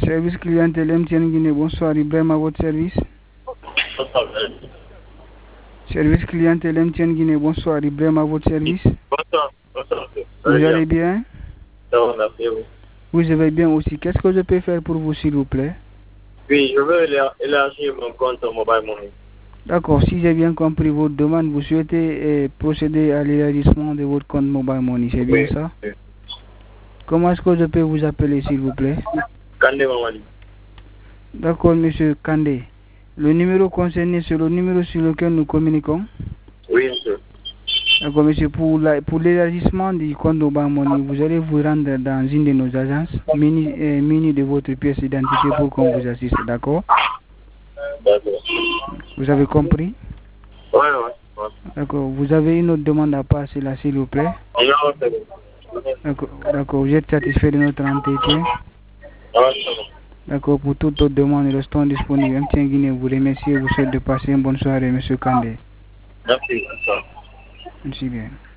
Service clientèle MTN Guinée, bonsoir, Ibrahim à votre service. Service clientèle MTN Guinée, bonsoir, Ibrahim à votre service. Bonsoir. Vous allez bien? Ça va, merci. Vous allez bien aussi. Qu'est-ce que je peux faire pour vous, s'il vous plaît? Oui, je veux élargir mon compte Mobile Money. D'accord, si j'ai bien compris votre demande, vous souhaitez procéder à l'élargissement de votre compte Mobile Money, c'est bien ça? Oui. Comment est-ce que je peux vous appeler, s'il vous plaît? Kandé Mamadi. D'accord, monsieur Kandé. Le numéro concerné, c'est le numéro sur lequel nous communiquons? Oui, monsieur. D'accord, monsieur, pour l'élargissement du compte Mobile Money, vous allez vous rendre dans une de nos agences, muni de votre pièce d'identité pour qu'on vous assiste, d'accord? D'accord. Vous avez compris? Ouais. D'accord, vous avez une autre demande à passer là, s'il vous plaît? Non, c'est bon. D'accord, vous êtes satisfait de notre entretien? Ah, c'est bon. D'accord, pour toute autre demande, nous restons disponibles. MTN Guinée vous remercie et vous souhaite de passer une bonne soirée, monsieur Kandé. Merci. Merci bien.